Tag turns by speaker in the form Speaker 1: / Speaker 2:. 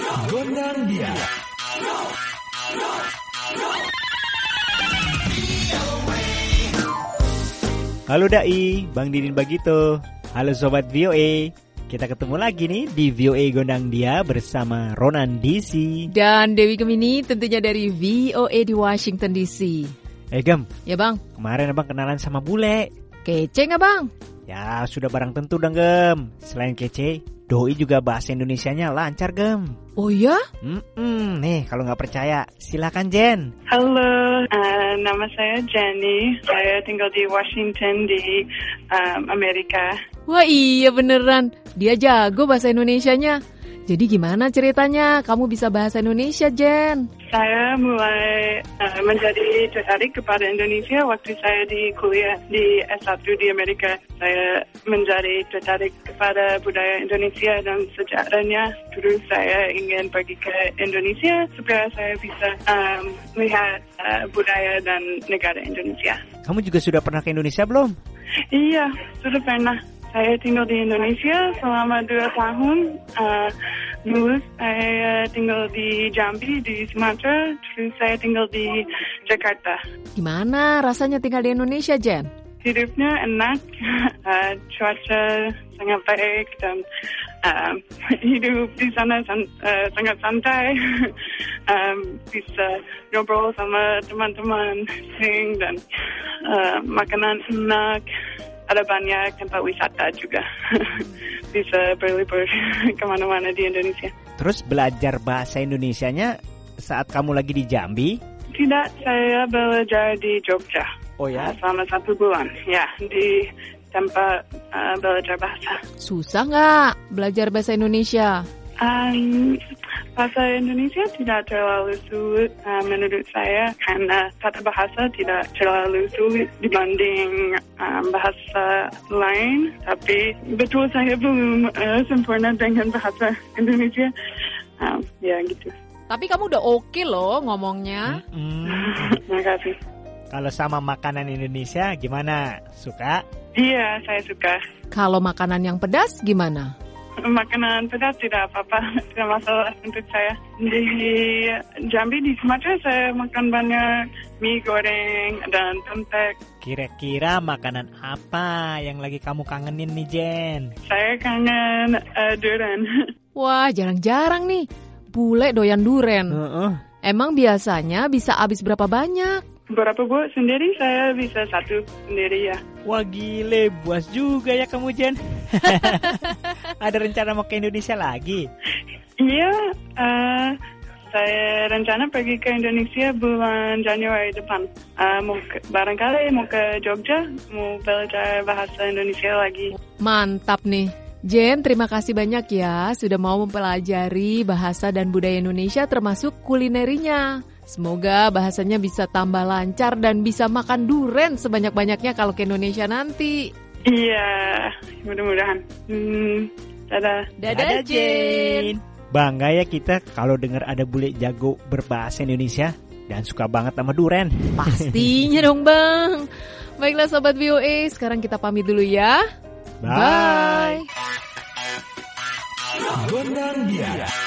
Speaker 1: Gondang dia.
Speaker 2: Halo Dai, Bang Didin Bagito. Halo Sobat VOA. Kita ketemu lagi nih di VOA Gondang Dia bersama Ronan DC
Speaker 3: dan Dewi Gemini, tentunya dari VOA di Washington DC.
Speaker 2: Gem.
Speaker 3: Ya bang.
Speaker 2: Kemarin abang kenalan sama bule.
Speaker 3: Kece nggak bang?
Speaker 2: Ya sudah barang tentu dong Gem. Selain kece, doi juga bahasa Indonesianya lancar Gem.
Speaker 3: Oh ya?
Speaker 2: Nih kalau nggak percaya silakan Jen.
Speaker 4: Halo, nama saya Jenny. Saya tinggal di Washington di Amerika.
Speaker 3: Wah iya beneran, dia jago bahasa Indonesianya. Jadi gimana ceritanya kamu bisa bahasa Indonesia, Jen?
Speaker 4: Saya mulai menjadi tertarik kepada Indonesia waktu saya di kuliah di S1 di Amerika. Saya menjadi tertarik kepada budaya Indonesia dan sejarahnya. Terus saya ingin pergi ke Indonesia supaya saya bisa melihat budaya dan negara Indonesia.
Speaker 2: Kamu juga sudah pernah ke Indonesia belum?
Speaker 4: Iya, sudah pernah. Saya tinggal di Indonesia selama 2 tahun. Dulu saya tinggal di Jambi, di Sumatera. Terus saya tinggal di Jakarta.
Speaker 3: Gimana rasanya tinggal di Indonesia, Jen?
Speaker 4: Hidupnya enak, cuaca sangat baik, dan hidup di sana sangat santai. Bisa ngobrol sama teman-teman, sing, dan makanan enak. Ada banyak tempat wisata juga. Bisa berlibur kemana-mana di Indonesia.
Speaker 2: Terus belajar bahasa Indonesianya saat kamu lagi di Jambi?
Speaker 4: Tidak, saya belajar di Jogja.
Speaker 2: Oh ya?
Speaker 4: Selama 1 bulan. Ya, di tempat belajar bahasa.
Speaker 3: Susah nggak belajar bahasa Indonesia?
Speaker 4: Bahasa Indonesia tidak terlalu sulit menurut saya, karena tata bahasa tidak terlalu sulit dibanding bahasa lain. Tapi betul saya belum sempurna dengan bahasa Indonesia. Ya gitu.
Speaker 3: Tapi kamu udah oke loh ngomongnya.
Speaker 4: Terima kasih.
Speaker 2: Kalau sama makanan Indonesia gimana? Suka?
Speaker 4: Iya, saya suka.
Speaker 3: Kalau makanan yang pedas gimana?
Speaker 4: Makanan pedas tidak apa-apa, tidak masalah untuk saya. Di Jambi, di Sumatera, saya makan banyak mie goreng dan pempek.
Speaker 2: Kira-kira makanan apa yang lagi kamu kangenin nih, Jen?
Speaker 4: Saya kangen durian.
Speaker 3: Wah, jarang-jarang nih bule doyan durian. Emang biasanya bisa habis berapa banyak?
Speaker 4: Berapa buat sendiri, saya bisa 1 sendiri ya.
Speaker 2: Wah gile, buas juga ya kamu Jen. Ada rencana mau ke Indonesia lagi?
Speaker 4: Iya, saya rencana pergi ke Indonesia bulan Januari depan. Barangkali mau ke Jogja, mau belajar bahasa Indonesia lagi.
Speaker 3: Mantap nih. Jen, terima kasih banyak ya sudah mau mempelajari bahasa dan budaya Indonesia termasuk kulinerinya. Semoga bahasanya bisa tambah lancar dan bisa makan durian sebanyak-banyaknya kalau ke Indonesia nanti.
Speaker 4: Iya, mudah-mudahan. Dadah.
Speaker 3: Dadah, Jen.
Speaker 2: Bangga ya kita kalau dengar ada bule jago berbahasa Indonesia dan suka banget sama durian.
Speaker 3: Pastinya dong, Bang. Baiklah Sobat VOA, sekarang kita pamit dulu ya.
Speaker 2: Bye.
Speaker 1: Gondang dia.